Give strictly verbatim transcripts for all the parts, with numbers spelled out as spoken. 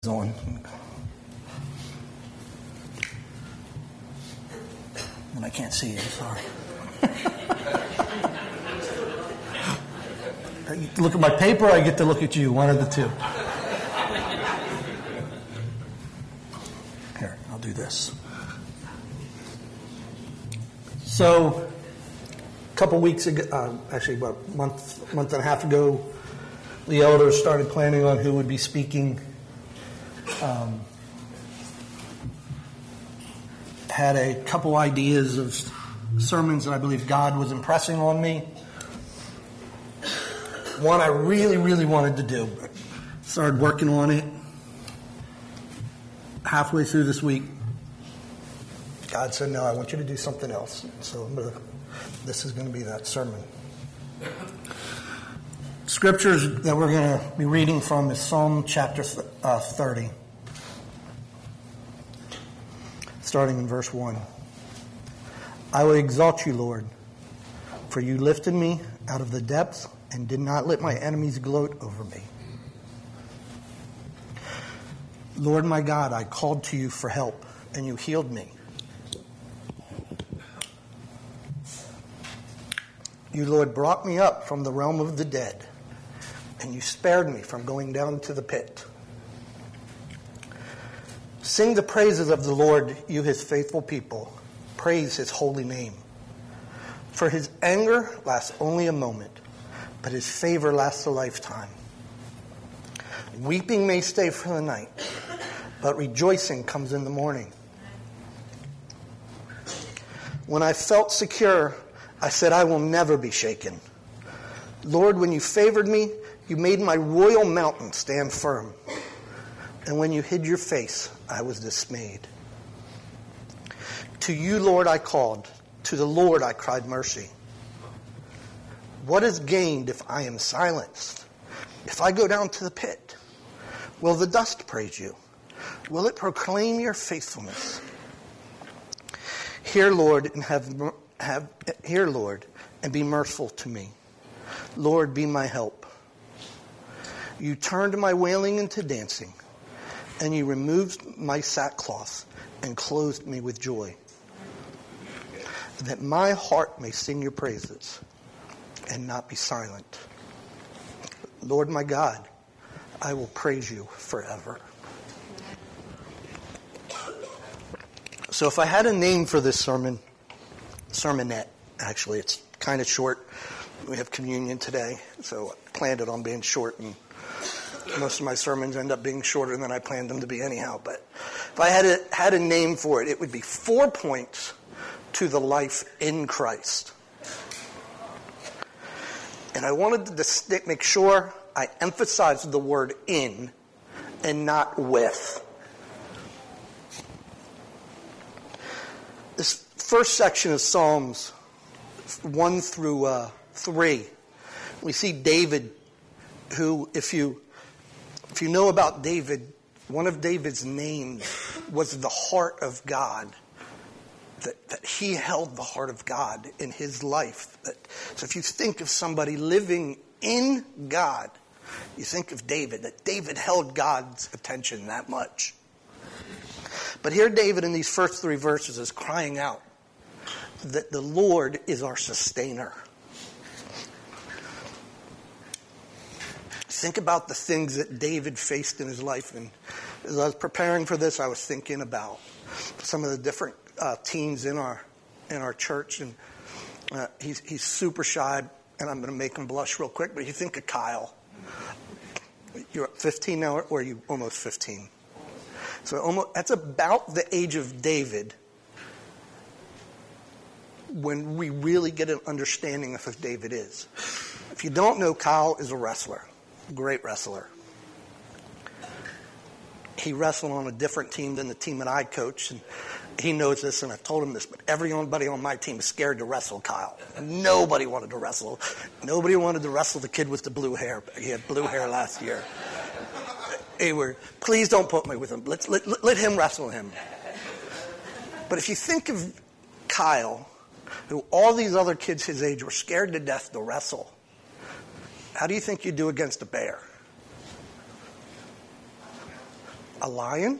on. And I can't see you, sorry. I get to look at my paper, I get to look at you, one of the two. Here, I'll do this. So, a couple weeks ago, uh, actually about a month, month and a half ago, the elders started planning on who would be speaking. Um, had a couple ideas of sermons that I believe God was impressing on me. One I really, really wanted to do. Started working on it. Halfway through this week, God said, no, I want you to do something else. So I'm gonna, this is going to be that sermon. Scriptures that we're going to be reading from is Psalm chapter uh, thirty. Starting in verse one. I will exalt you, Lord, for you lifted me out of the depths and did not let my enemies gloat over me. Lord my God, I called to you for help, and you healed me. You, Lord, brought me up from the realm of the dead, and you spared me from going down to the pit. Sing the praises of the Lord, you his faithful people. Praise his holy name. For his anger lasts only a moment, but his favor lasts a lifetime. Weeping may stay for the night, but rejoicing comes in the morning. When I felt secure, I said, I will never be shaken. Lord, when you favored me, you made my royal mountain stand firm. And when you hid your face, I was dismayed. To you, Lord, I called. To the Lord I cried mercy. What is gained if I am silenced? If I go down to the pit, will the dust praise you? Will it proclaim your faithfulness? Hear, Lord, and have, have hear, Lord, and be merciful to me. Lord, be my help. You turned my wailing into dancing, and you removed my sackcloth and clothed me with joy, that my heart may sing your praises and not be silent. Lord my God, I will praise you forever. So if I had a name for this sermon, sermonette, actually, it's kind of short. We have communion today, so I planned it on being short, and most of my sermons end up being shorter than I planned them to be anyhow. But if I had a, had a name for it, it would be Four Points to the Life in Christ. And I wanted to stick, make sure I emphasized the word in and not with. This first section of Psalms one through uh, three, we see David, who, if you if you know about David, one of David's names was the heart of God. That, that he held the heart of God in his life. That, so if you think of somebody living in God, you think of David, that David held God's attention that much. But here David in these first three verses is crying out that the Lord is our sustainer. Think about the things that David faced in his life. And as I was preparing for this, I was thinking about some of the different uh, teens in our in our church. And uh, he's, he's super shy, and I'm going to make him blush real quick. But you think of Kyle. You're fifteen now, or are you almost fifteen? So almost, that's about the age of David when we really get an understanding of who David is. If you don't know, Kyle is a wrestler. Great wrestler. He wrestled on a different team than the team that I coach, and he knows this, and I've told him this, but everybody on my team is scared to wrestle Kyle. Nobody wanted to wrestle. Nobody wanted to wrestle the kid with the blue hair. He had blue hair last year. They were, please don't put me with him. Let's, let, let him wrestle him. But if you think of Kyle, who all these other kids his age were scared to death to wrestle, how do you think you do against a bear? A lion?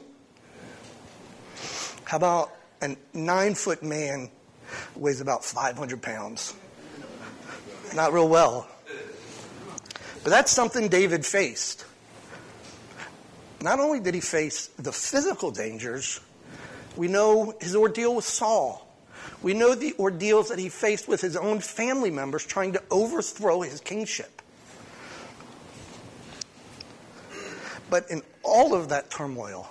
How about a nine-foot man who weighs about five hundred pounds? Not real well. But that's something David faced. Not only did he face the physical dangers, we know his ordeal with Saul. We know the ordeals that he faced with his own family members trying to overthrow his kingship. But in all of that turmoil,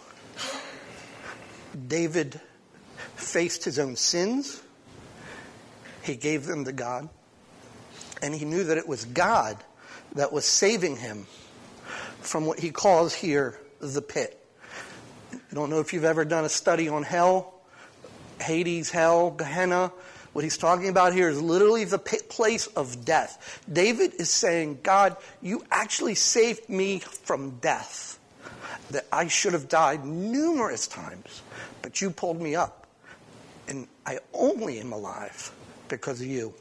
David faced his own sins. He gave them to God. And he knew that it was God that was saving him from what he calls here the pit. I don't know if you've ever done a study on hell, Hades, hell, Gehenna. What he's talking about here is literally the pit place of death. David is saying, God, you actually saved me from death. That I should have died numerous times, but you pulled me up. And I only am alive because of you.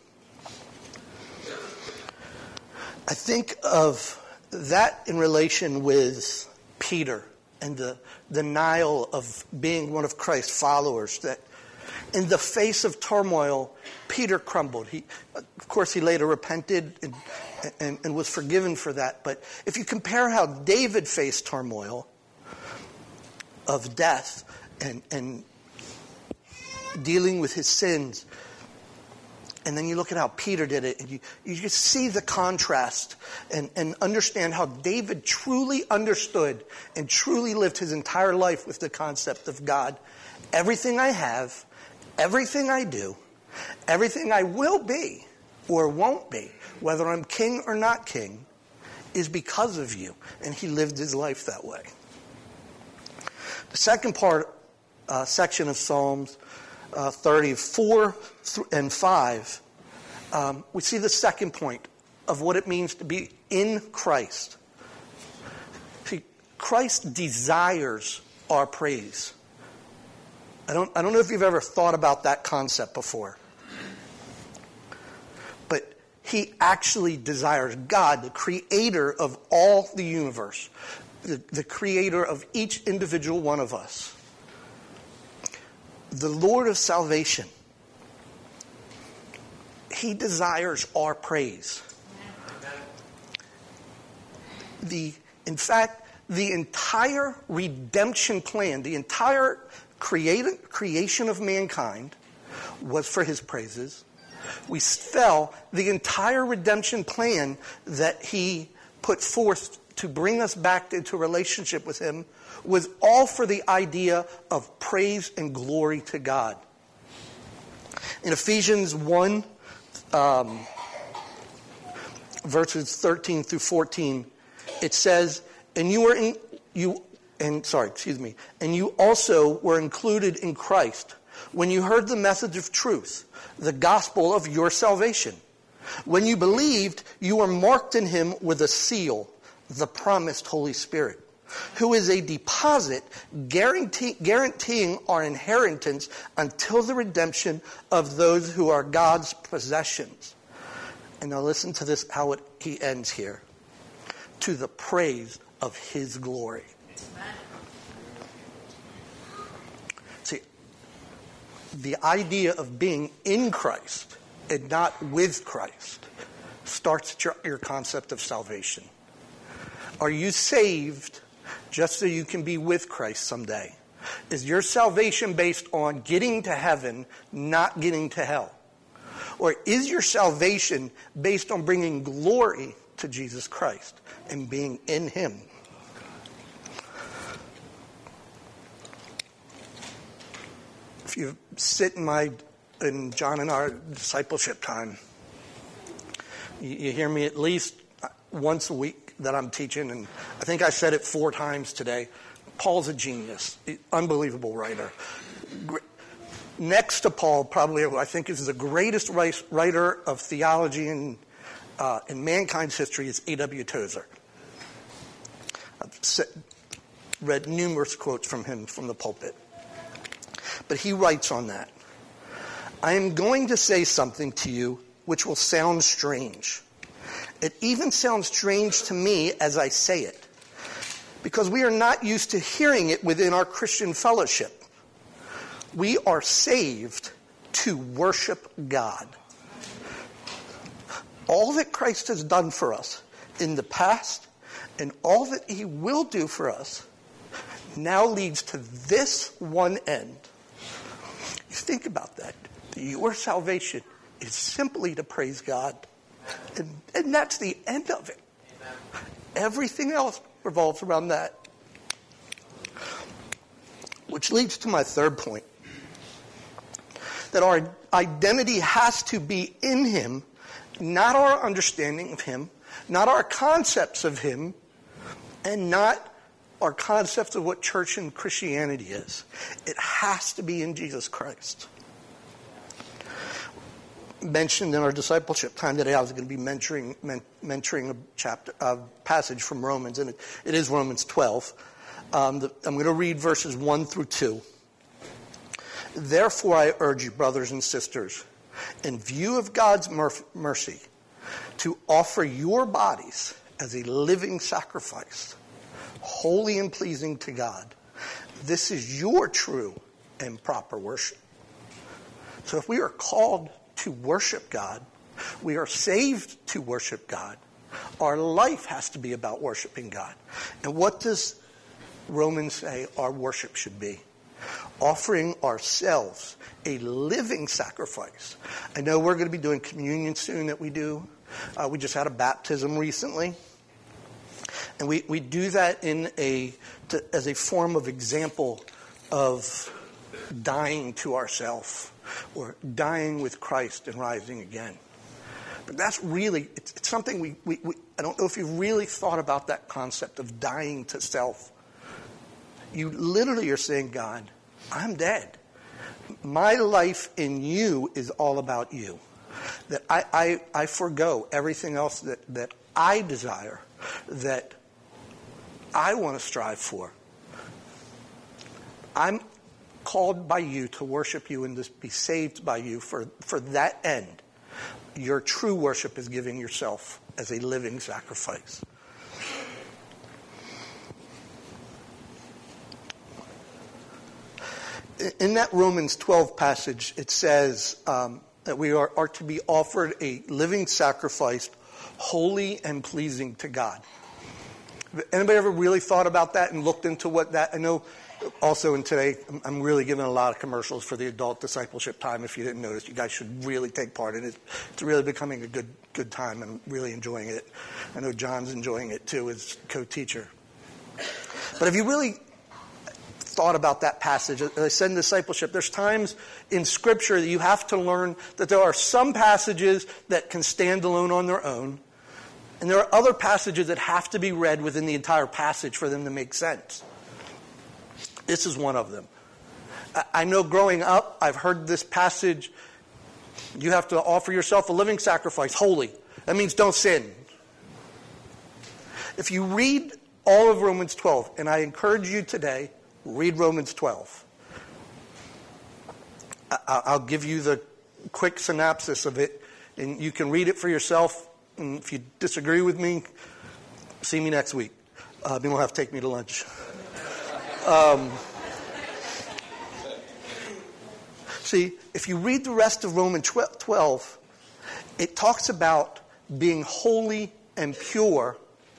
I think of that in relation with Peter and the denial of being one of Christ's followers, that in the face of turmoil, Peter crumbled. He, of course, he later repented and, and, and was forgiven for that. But if you compare how David faced turmoil of death and, and dealing with his sins, and then you look at how Peter did it, and you, you just see the contrast and, and understand how David truly understood and truly lived his entire life with the concept of God. Everything I have, everything I do, everything I will be or won't be, whether I'm king or not king, is because of you. And he lived his life that way. The second part, uh, section of Psalms Uh, thirty-four and five, um, we see the second point of what it means to be in Christ. See, Christ desires our praise. I don't, I don't know if you've ever thought about that concept before. But he actually desires, God, the creator of all the universe, the, the creator of each individual one of us, the Lord of salvation, he desires our praise. The, in fact, the entire redemption plan, the entire create, creation of mankind was for his praises. We fell, the entire redemption plan that he put forth to bring us back into relationship with him was all for the idea of praise and glory to God. In Ephesians one, um, verses thirteen through fourteen, it says, "And you were in you, and sorry, excuse me, and you also were included in Christ when you heard the message of truth, the gospel of your salvation. When you believed, you were marked in him with a seal, the promised Holy Spirit, who is a deposit guarantee, guaranteeing our inheritance until the redemption of those who are God's possessions." And now listen to this, how it, he ends here. "To the praise of his glory." See, the idea of being in Christ and not with Christ starts at your, your concept of salvation. Are you saved just so you can be with Christ someday? Is your salvation based on getting to heaven, not getting to hell? Or is your salvation based on bringing glory to Jesus Christ and being in him? If you sit in my, in John and our discipleship time, you, you hear me at least once a week that I'm teaching, and I think I said it four times today. Paul's a genius, unbelievable writer. Next to Paul, probably I think is the greatest writer of theology in uh, in mankind's history is A W Tozer. I've read numerous quotes from him from the pulpit, but he writes on that, "I am going to say something to you which will sound strange. It even sounds strange to me as I say it. because we are not used to hearing it within our Christian fellowship. We are saved to worship God. All that Christ has done for us in the past and all that he will do for us now leads to this one end. You think about that. Your salvation is simply to praise God. And, and that's the end of it. Amen. Everything else revolves around that. Which leads to my third point. That our identity has to be in him, not our understanding of him, not our concepts of him, and not our concepts of what church and Christianity is. It has to be in Jesus Christ. Mentioned in our discipleship time today, I was going to be mentoring, men, mentoring a chapter, a passage from Romans, and it, it is Romans twelve. Um, the, I'm going to read verses one through two. Therefore, I urge you, brothers and sisters, in view of God's mercy, to offer your bodies as a living sacrifice, holy and pleasing to God. This is your true and proper worship. So if we are called to worship God, we are saved to worship God, our life has to be about worshiping God. And what does Romans say our worship should be? Offering ourselves a living sacrifice. I know we're going to be doing communion soon that we do. Uh, we just had a baptism recently. And we, we do that in a to, as a form of example of dying to ourselves or dying with Christ and rising again. But that's really, it's, it's something we, we, we, I don't know if you've really thought about that concept of dying to self. You literally are saying, God, I'm dead. My life in you is all about you. That I, I, I forgo everything else that, that I desire, that I want to strive for. I'm called by you to worship you and to be saved by you for, for that end. Your true worship is giving yourself as a living sacrifice. In that Romans twelve passage, it says um, that we are, are to be offered a living sacrifice, holy and pleasing to God. Anybody ever really thought about that and looked into what that? I know also in today, I'm really giving a lot of commercials for the adult discipleship time. If you didn't notice, you guys should really take part in it. It's really becoming a good good time. I'm really enjoying it. I know John's enjoying it too as co-teacher. But if you really thought about that passage, as I said in discipleship, there's times in Scripture that you have to learn that there are some passages that can stand alone on their own, and there are other passages that have to be read within the entire passage for them to make sense. This is one of them. I know growing up, I've heard this passage, you have to offer yourself a living sacrifice, holy. That means don't sin. If you read all of Romans twelve, and I encourage you today, read Romans twelve. I'll give you the quick synopsis of it, and you can read it for yourself. And if you disagree with me, see me next week. Uh, you won't have to take me to lunch. Um, see, if you read the rest of Romans twelve, it talks about being holy and pure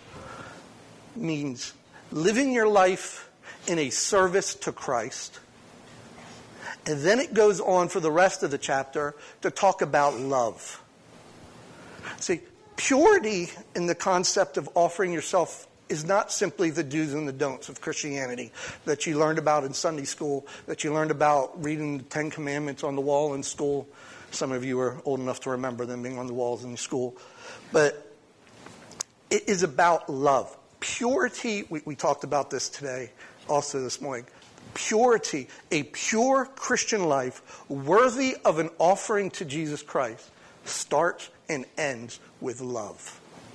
means living your life in a service to Christ. And then it goes on for the rest of the chapter to talk about love. See, purity in the concept of offering yourself is not simply the do's and the don'ts of Christianity that you learned about in Sunday school, that you learned about reading the Ten Commandments on the wall in school. Some of you are old enough to remember them being on the walls in school. But it is about love. Purity, we, we talked about this today, also this morning. Purity, a pure Christian life worthy of an offering to Jesus Christ, starts and ends with love.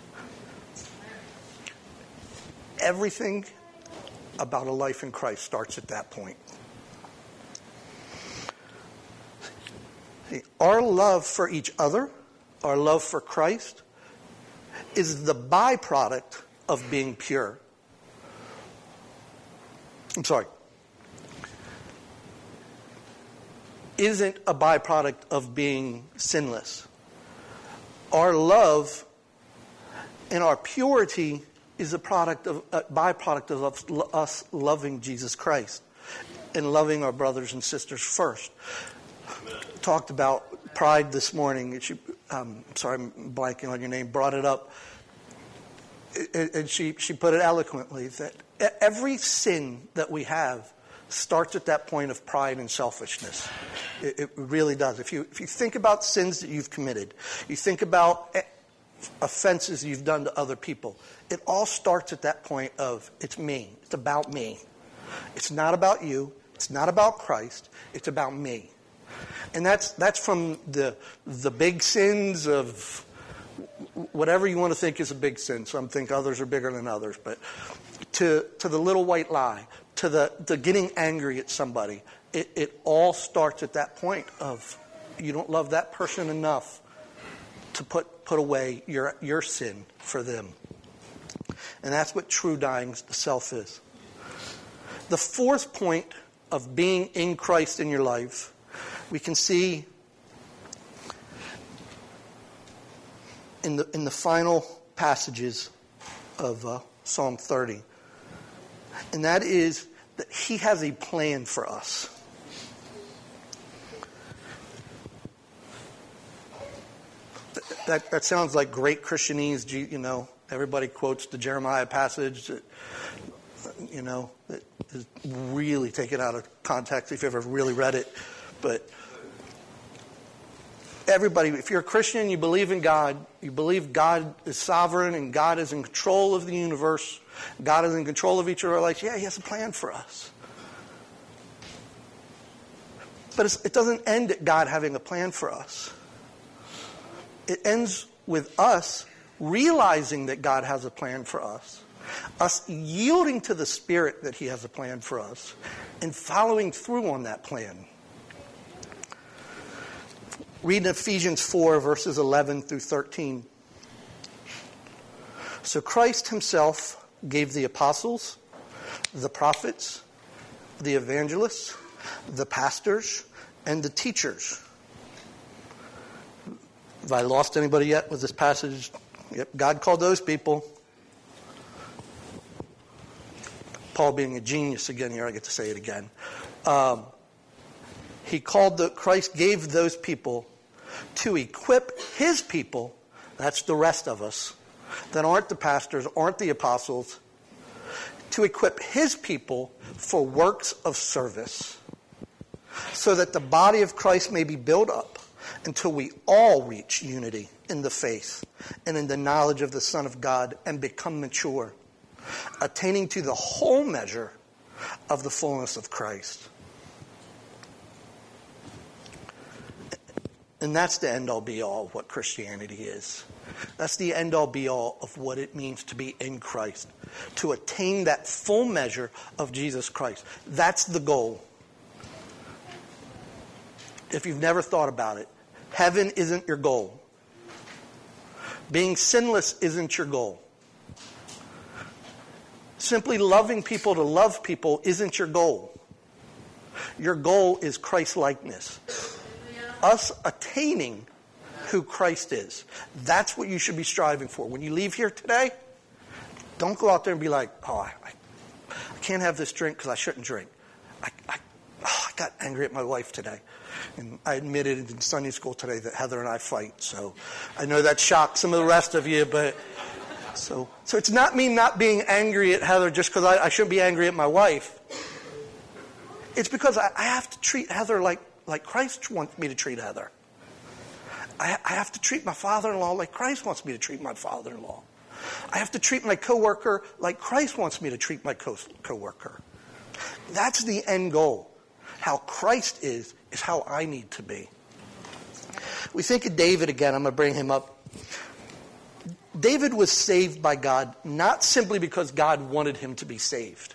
Everything about a life in Christ starts at that point. See, our love for each other, our love for Christ, is the byproduct of being pure. I'm sorry, isn't a byproduct of being sinless. Our love and our purity is a product of a byproduct of us loving Jesus Christ and loving our brothers and sisters first. Amen. Talked about pride this morning. She, um, sorry, I'm blanking on your name. Brought it up, and she she put it eloquently that every sin that we have starts at that point of pride and selfishness. It, it really does. If you if you think about sins that you've committed, you think about offenses you've done to other people, it all starts at that point of it's me. It's about me. It's not about you. It's not about Christ. It's about me. And that's that's from the the big sins of whatever you want to think is a big sin. Some think others are bigger than others, but to to the little white lie, to the, the getting angry at somebody, it, it all starts at that point of you don't love that person enough to put put away your your sin for them. And that's what true dying to self is. The fourth point of being in Christ in your life, we can see in the in the final passages of uh, Psalm thirty. And that is that he has a plan for us. That that sounds like great Christianese, you know. Everybody quotes the Jeremiah passage that, you know, that is really taken out of context if you've ever really read it. But everybody, if you're a Christian, you believe in God, you believe God is sovereign and God is in control of the universe, God is in control of each of our lives, yeah, he has a plan for us. But it's, it doesn't end at God having a plan for us. It ends with us realizing that God has a plan for us, us yielding to the Spirit that he has a plan for us, and following through on that plan. Read Ephesians four, verses eleven through thirteen. So Christ himself gave the apostles, the prophets, the evangelists, the pastors, and the teachers. Have I lost anybody yet with this passage? Yep, God called those people. Paul being a genius again here, I get to say it again. Um, he called the, Christ gave those people to equip his people, that's the rest of us, that aren't the pastors, aren't the apostles, to equip his people for works of service, so that the body of Christ may be built up until we all reach unity in the faith and in the knowledge of the Son of God and become mature, attaining to the whole measure of the fullness of Christ. And that's the end-all be-all of what Christianity is. That's the end-all be-all of what it means to be in Christ, to attain that full measure of Jesus Christ. That's the goal. If you've never thought about it, heaven isn't your goal. Being sinless isn't your goal. Simply loving people to love people isn't your goal. Your goal is Christ-likeness. Us attaining who Christ is. That's what you should be striving for. When you leave here today, don't go out there and be like, oh, I, I can't have this drink because I shouldn't drink. I, I, oh, I got angry at my wife today. And I admitted in Sunday school today that Heather and I fight. So I know that shocked some of the rest of you. But so so it's not me not being angry at Heather just because I, I shouldn't be angry at my wife. It's because I, I have to treat Heather like, like Christ wants me to treat Heather. I, I have to treat my father-in-law like Christ wants me to treat my father-in-law. I have to treat my coworker like Christ wants me to treat my co- coworker. That's the end goal. How Christ is, is how I need to be. We think of David again. I'm going to bring him up. David was saved by God not simply because God wanted him to be saved.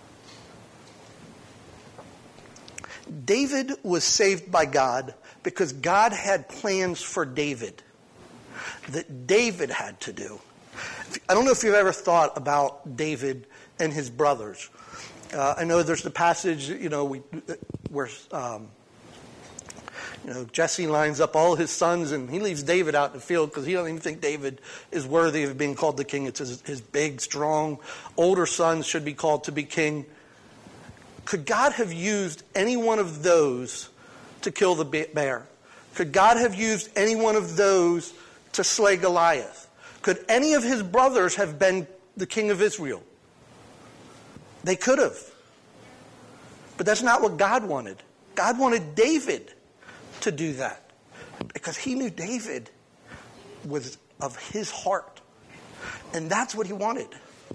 David was saved by God because God had plans for David that David had to do. I don't know if you've ever thought about David and his brothers. Uh, I know there's the passage, you know, we, where um, you know Jesse lines up all his sons and he leaves David out in the field because he doesn't even think David is worthy of being called the king. It's his, his big, strong, older sons should be called to be king. Could God have used any one of those to kill the bear? Could God have used any one of those to slay Goliath? Could any of his brothers have been the king of Israel? They could have. But that's not what God wanted. God wanted David to do that because he knew David was of his heart. And that's what he wanted.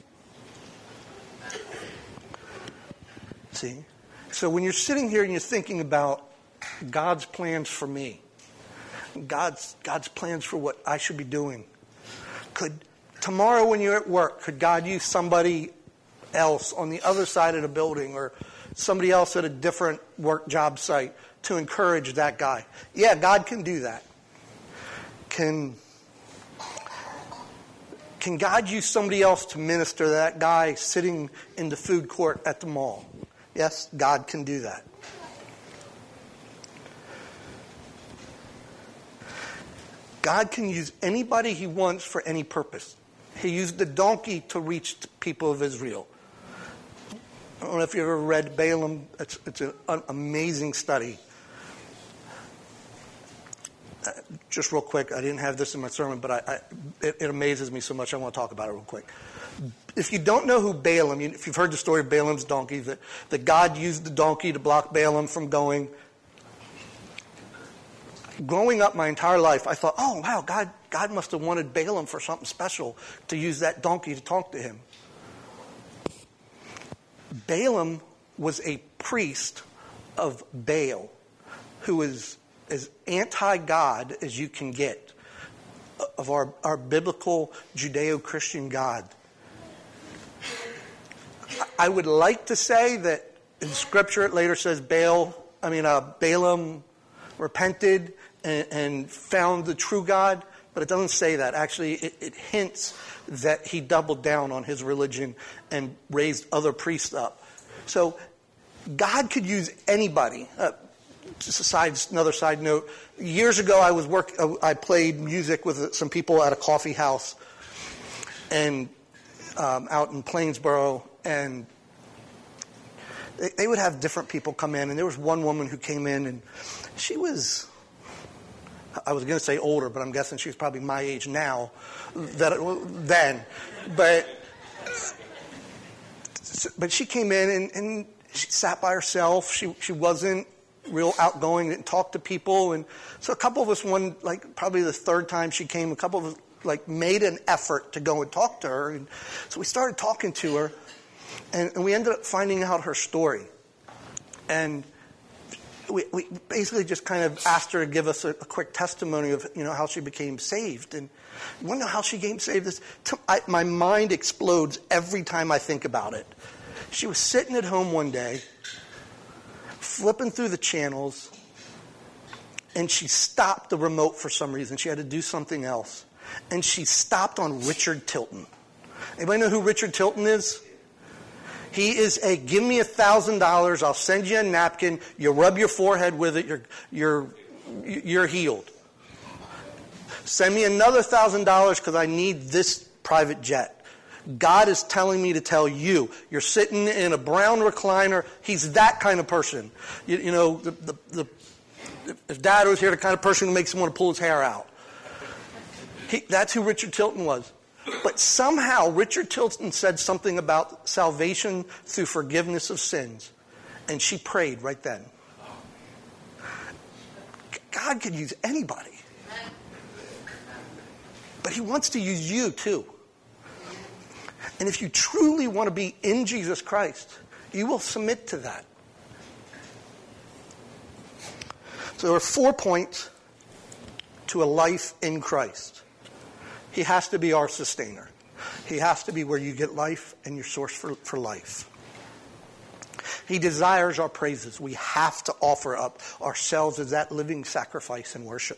See? So when you're sitting here and you're thinking about God's plans for me, God's God's plans for what I should be doing, could tomorrow when you're at work, could God use somebody else on the other side of the building or somebody else at a different work job site to encourage that guy? Yeah, God can do that. Can, can God use somebody else to minister to that guy sitting in the food court at the mall? Yes, God can do that. God can use anybody he wants for any purpose. He used the donkey to reach the people of Israel. I don't know if you ever read Balaam. It's, it's an amazing study. Uh, just real quick, I didn't have this in my sermon, but I, I, it, it amazes me so much I want to talk about it real quick. If you don't know who Balaam, if you've heard the story of Balaam's donkey, that, that God used the donkey to block Balaam from going. Growing up my entire life, I thought, oh, wow, God, God must have wanted Balaam for something special to use that donkey to talk to him. Balaam was a priest of Baal who was as anti-God as you can get of our, our biblical Judeo-Christian God. I would like to say that in Scripture it later says Baal, I mean uh, Balaam repented and, and found the true God, but it doesn't say that. Actually, it, it hints that he doubled down on his religion and raised other priests up. So God could use anybody. Uh, just a side, another side note. Years ago, I was work. Uh, I played music with some people at a coffee house, and um, out in Plainsboro, and they, they would have different people come in. And there was one woman who came in, and she was. I was going to say older, but I'm guessing she was probably my age now, that then. But but she came in and, and she sat by herself. She she wasn't real outgoing, didn't talk to people, and so a couple of us, one like probably the third time she came, a couple of us like made an effort to go and talk to her, and so we started talking to her, and, and we ended up finding out her story, and. We, we basically just kind of asked her to give us a, a quick testimony of, you know, how she became saved. And you want to know how she became saved? This, to, I, my mind explodes every time I think about it. She was sitting at home one day, flipping through the channels, and she stopped the remote for some reason. She had to do something else. And she stopped on Richard Tilton. Anybody know who Richard Tilton is? He is a, give me a thousand dollars, I'll send you a napkin, you rub your forehead with it, you're, you're, you're healed. Send me another thousand dollars because I need this private jet. God is telling me to tell you. You're sitting in a brown recliner. He's that kind of person. You, you know, the, the, the, if Dad was here, the kind of person who makes him want to pull his hair out. He, that's who Richard Tilton was. But somehow Richard Tilton said something about salvation through forgiveness of sins. And she prayed right then. God could use anybody. But he wants to use you too. And if you truly want to be in Jesus Christ, you will submit to that. So there are four points to a life in Christ. He has to be our sustainer. He has to be where you get life and your source for, for life. He desires our praises. We have to offer up ourselves as that living sacrifice and worship.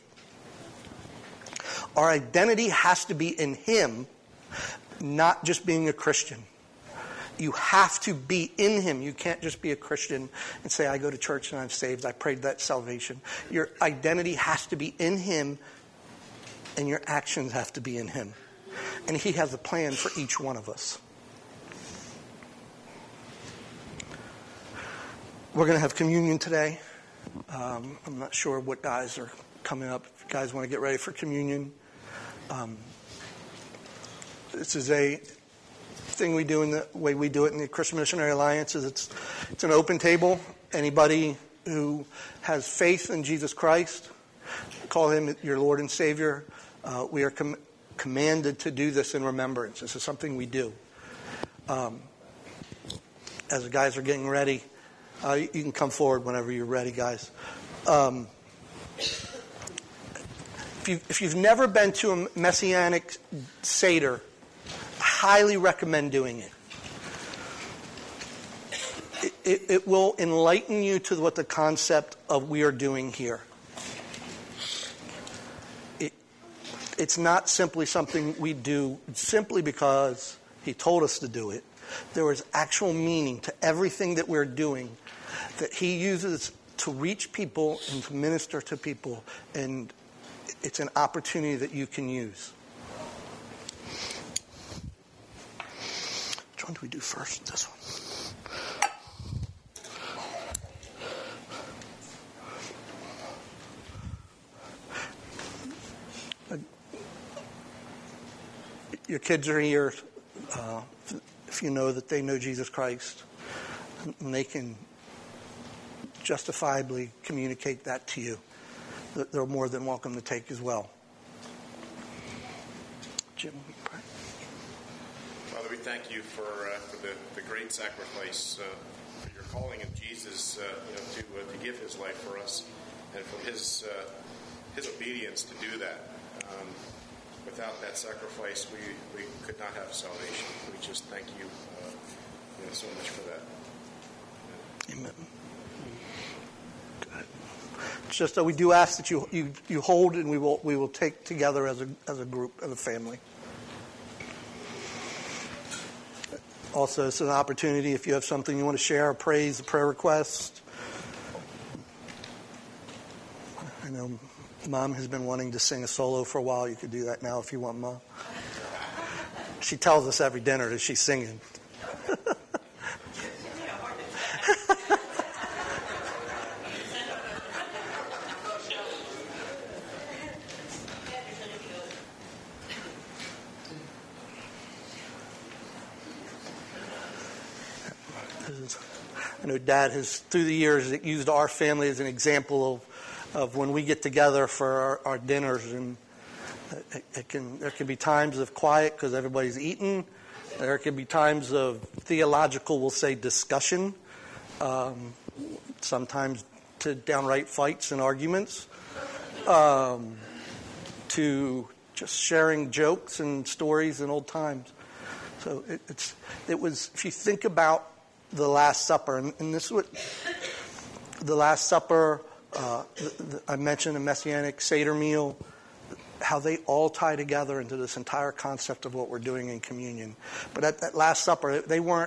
Our identity has to be in him, not just being a Christian. You have to be in him. You can't just be a Christian and say, I go to church and I'm saved. I prayed that salvation. Your identity has to be in him, and your actions have to be in him. And he has a plan for each one of us. We're going to have communion today. Um, I'm not sure what guys are coming up. If you guys want to get ready for communion. Um, this is a thing we do in the way we do it in the Christian Missionary Alliance. Is it's it's an open table. Anybody who has faith in Jesus Christ, call him your Lord and Savior. Uh, we are com- commanded to do this in remembrance. This is something we do. Um, as the guys are getting ready, uh, you can come forward whenever you're ready, guys. Um, if, you, if you've never been to a Messianic Seder, highly recommend doing it. It, it. it will enlighten you to what the concept of we are doing here. It, it's not simply something we do simply because he told us to do it. There is actual meaning to everything that we're doing that he uses to reach people and to minister to people, and it's an opportunity that you can use. Which one do we do first? This one. Your kids are here. Uh, if you know that they know Jesus Christ, and they can justifiably communicate that to you, they're more than welcome to take as well. Jim, will you pray? Father, we thank you for uh, for the, the great sacrifice, uh, for your calling of Jesus, uh, you know, to uh, to give his life for us, and for his uh, his obedience to do that. Um, without that sacrifice, we, we could not have salvation. We just thank you, uh, you know, so much for that. Amen. Good. It's just that we do ask that you, you you hold, and we will we will take together as a as a group, as a family. Also, it's an opportunity if you have something you want to share, a praise, a prayer request. I know Mom has been wanting to sing a solo for a while. You could do that now if you want, Mom. She tells us every dinner that she's singing. I know Dad has, through the years, used our family as an example of, of when we get together for our, our dinners, and it, it can there can be times of quiet because everybody's eating. There can be times of theological, we'll say, discussion. Um, sometimes to downright fights and arguments. Um, to just sharing jokes and stories and old times. So it, it's it was. If you think about the Last Supper, and, and this is what the Last Supper, uh, the, the, I mentioned a Messianic Seder meal, how they all tie together into this entire concept of what we're doing in communion. But at that Last Supper, they weren't,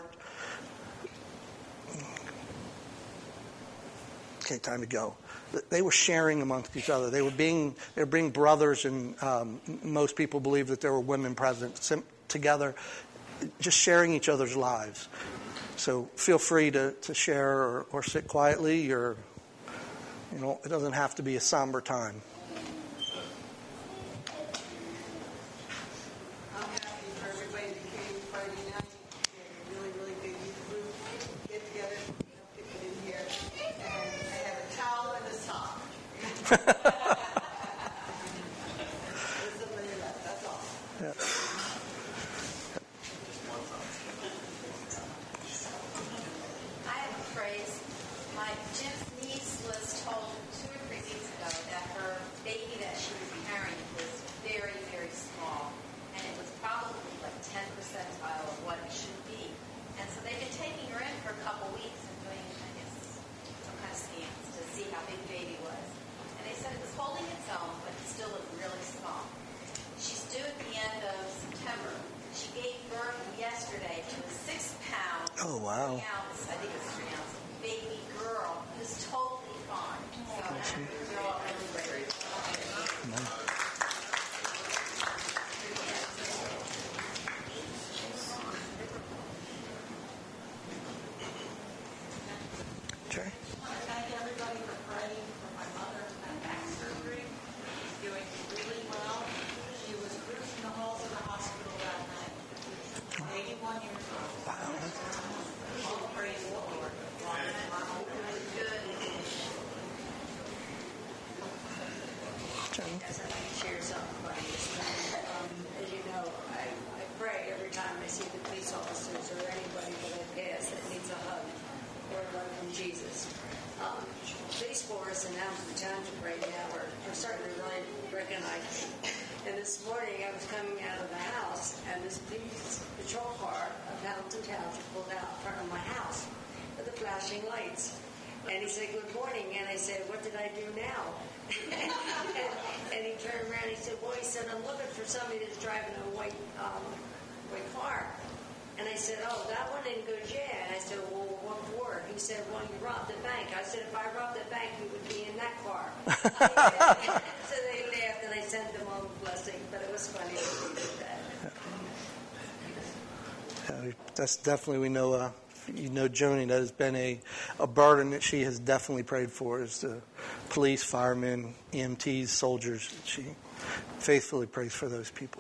okay, time to go. They were sharing amongst each other. They were being, they were being brothers, and um, most people believe that there were women present together, just sharing each other's lives. So feel free to, to share or, or sit quietly, or, you know, it doesn't have to be a somber time. I'm happy for everybody that came Friday night. We had a really, really big group get together, you know, people in here. And I have a towel and a sock. There's somebody left, that's all. Yeah. Yesterday to a six pound Okay. I want to thank everybody for praying for my mother who had back surgery. She's doing really well. She was cruising the halls of the hospital that night. She's eighty-one years old. Wow. All praise the Lord. Good. Jenny? Yes, I'd like to share something funny this morning. Um, as you know, I, I pray every time I see the police officers or anybody that I pass that needs a hug or a hug from Jesus. Um, police force and Hamilton Township right now are, are starting to really recognize me. And this morning I was coming out of the house and this police patrol car of Hamilton Township pulled out in front of my house with the flashing lights. And he said, good morning. And I said, what did I do now? and, and he turned around and he said, well, he said, I'm looking for somebody that's driving a white, um, white car. And I said, oh, that one didn't go to jail. And I said, well, what for? He said, well, you robbed the bank. I said, if I robbed the bank, you would be in that car. So they laughed and I sent them all a blessing. But it was funny to do that. Yeah, that's definitely, we know, uh, you know, Joni, that has been a, a burden that she has definitely prayed for, is the police, firemen, E M Ts, soldiers. She faithfully prays for those people.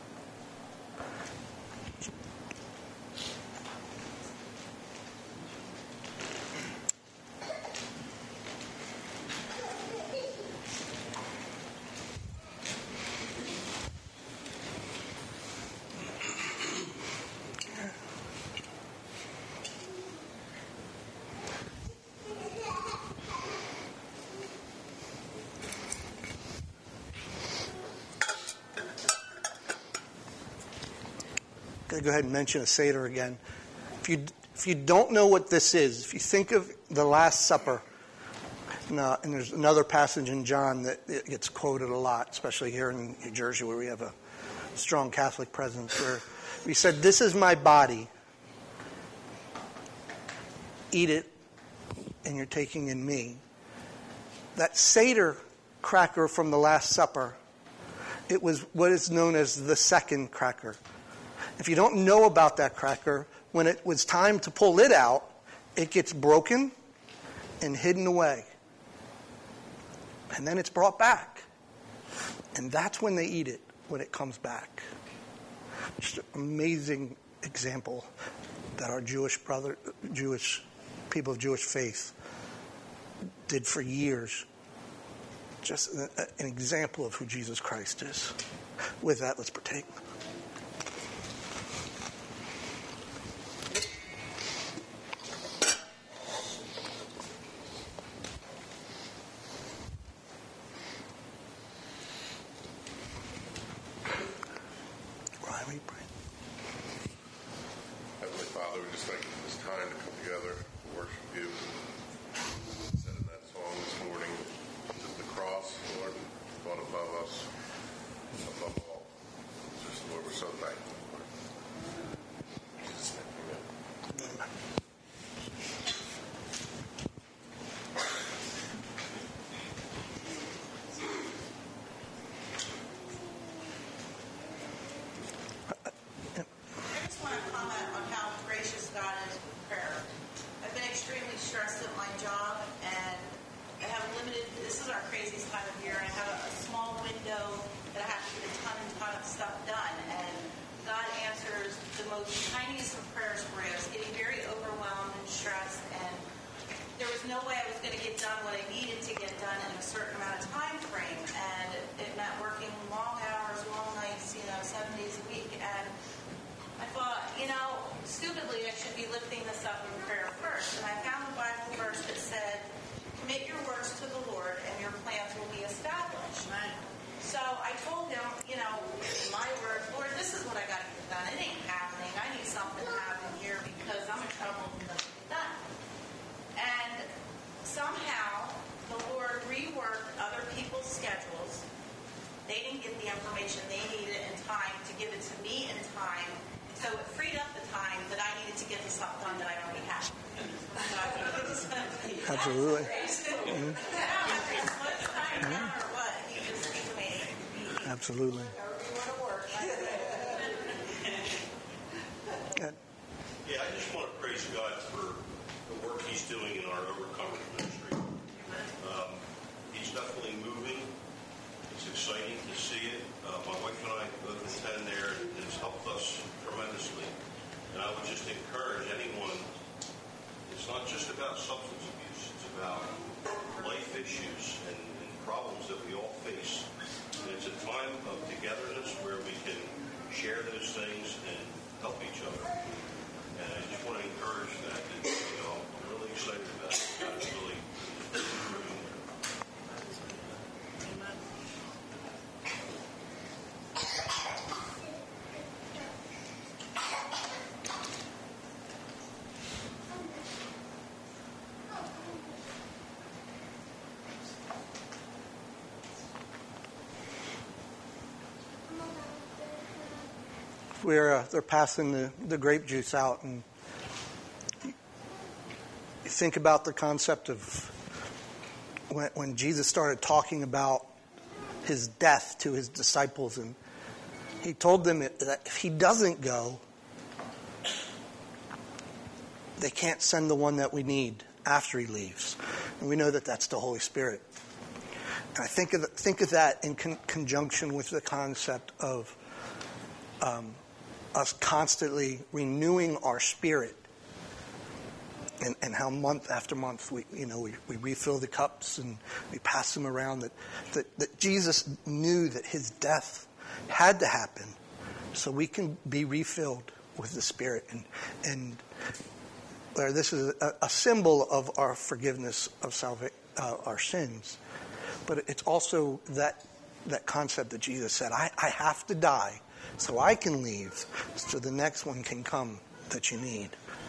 I'm going to go ahead and mention a Seder again. If you if you don't know what this is, if you think of the Last Supper, and, uh, and there's another passage in John that it gets quoted a lot, especially here in New Jersey where we have a strong Catholic presence, where we said, this is my body. Eat it, and you're taking in me. That Seder cracker from the Last Supper, it was what is known as the second cracker. If you don't know about that cracker, when it was time to pull it out, it gets broken and hidden away. And then it's brought back. And that's when they eat it, when it comes back. Just an amazing example that our Jewish brother, Jewish people of Jewish faith did for years. Just an, an example of who Jesus Christ is. With that, let's partake. Heavenly Father, we just thank you for this time to come together to worship you. Said in that song this morning, just the cross, Lord, fought above us, above all. Just, Lord, we're so thankful. In Jesus' name, amen. I just want to comment on how gracious God is with prayer. I've been extremely stressed at my job, and I have limited, this is our craziest time of year, and I have a, a small window that I have to get a ton and ton of stuff done, and God answers the most tiniest of prayers for me. I was getting very overwhelmed and stressed, and there was no way I was going to get done what I needed to get done in a certain amount of time frame, and it meant working long hours, long nights, you know, seven days a week, and I thought, you know, stupidly, I should be lifting this up in prayer first. And I found the Bible verse that said, commit your works to the Lord and your plans will be established. Right. So I told him, you know, in my words, Lord, this is what I got to get done. It ain't happening. I need something to happen here because I'm in trouble and nothing get done. And somehow the Lord reworked other people's schedules. They didn't get the information they needed in time to give it to me in time. So it freed up the time that I needed to get the stuff done that I already had. Absolutely. Mm-hmm. Time or what? He just he's amazing. He, Absolutely. however you want to work. Good. Yeah, I just want to praise God for the work He's doing in our Overcomer It's exciting to see it. Uh, my wife and I both attend there, and it's helped us tremendously. And I would just encourage anyone, it's not just about substance abuse, it's about life issues and, and problems that we all face. And it's a time of togetherness where we can share those things and help each other. And I just want to encourage that. And, you know, I'm really excited about it. God is really improving there. Where uh, they're passing the, the grape juice out, and you think about the concept of when, when Jesus started talking about his death to his disciples, and he told them that if he doesn't go, they can't send the one that we need after he leaves. And we know that that's the Holy Spirit. And I think of, think of that in con- conjunction with the concept of um, us constantly renewing our spirit, and, and how month after month we, you know, we, we refill the cups and we pass them around. That, that that Jesus knew that his death had to happen so we can be refilled with the Spirit, and and where this is a, a symbol of our forgiveness of salvation, uh, our sins, but it's also that that concept that Jesus said, I, I have to die so I can leave, so the next one can come that you need.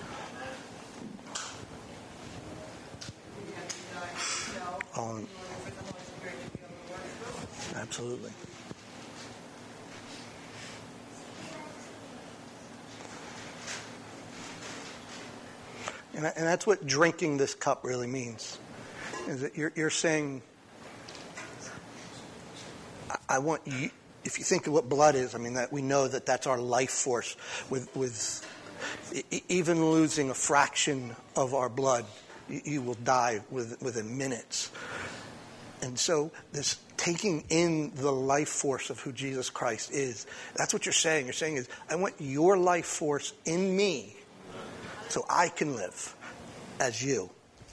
Um, absolutely. And, and that's what drinking this cup really means. Is that you're, you're saying, I, I want you. If you think of what blood is, I mean, that we know that that's our life force. With with even losing a fraction of our blood, you, you will die with, within minutes. And so this taking in the life force of who Jesus Christ is, that's what you're saying. You're saying is, I want your life force in me so I can live as you.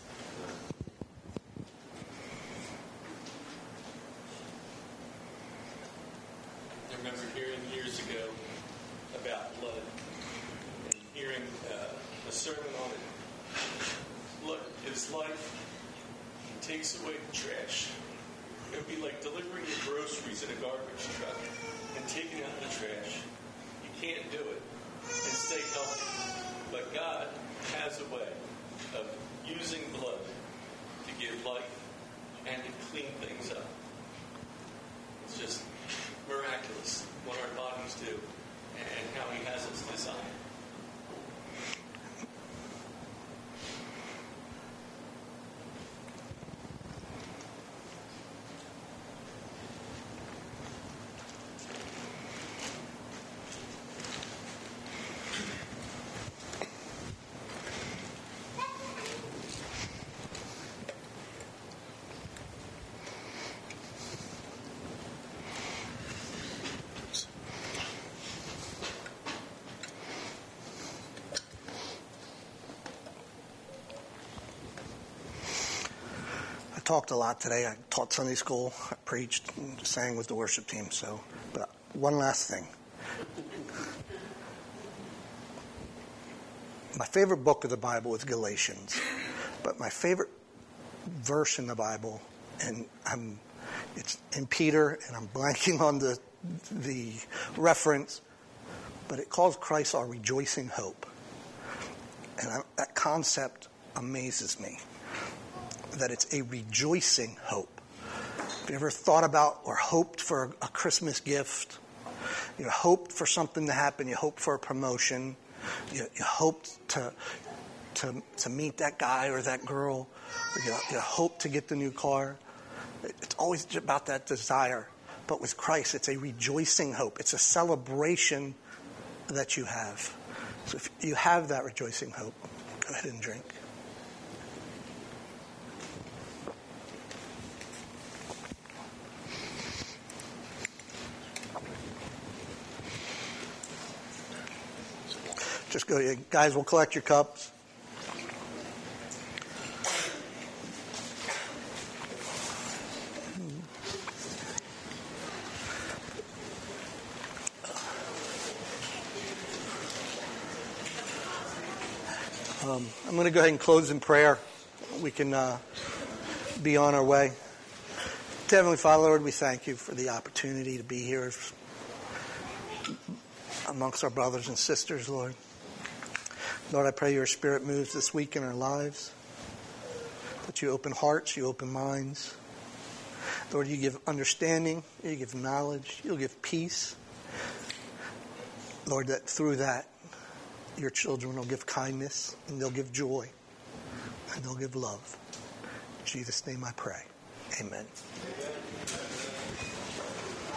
Sermon on it. Look, his life takes away the trash. It would be like delivering your groceries in a garbage truck and taking out the trash. You can't do it and stay healthy. But God has a way of using blood to give life and to clean things up. It's just miraculous what our bodies do and how he has us designed. I talked a lot today. I taught Sunday school, I preached, and sang with the worship team. So, but one last thing. My favorite book of the Bible is Galatians, but my favorite verse in the Bible, and I'm, it's in Peter, and I'm blanking on the the reference, but it calls Christ our rejoicing hope, and I, that concept amazes me. That it's a rejoicing hope. Have you ever thought about or hoped for a Christmas gift? You hoped for something to happen. You hoped for a promotion. You, you hoped to, to to meet that guy or that girl. Or you, you hoped to get the new car. It's always about that desire. But with Christ, it's a rejoicing hope. It's a celebration that you have. So if you have that rejoicing hope, go ahead and drink. Just go, guys, we'll collect your cups. Um, I'm going to go ahead and close in prayer. We can uh, be on our way. Heavenly Father, Lord, we thank you for the opportunity to be here amongst our brothers and sisters, Lord. Lord, I pray your Spirit moves this week in our lives, that you open hearts, you open minds. Lord, you give understanding, you give knowledge, you'll give peace. Lord, that through that, your children will give kindness, and they'll give joy, and they'll give love. In Jesus' name I pray. Amen.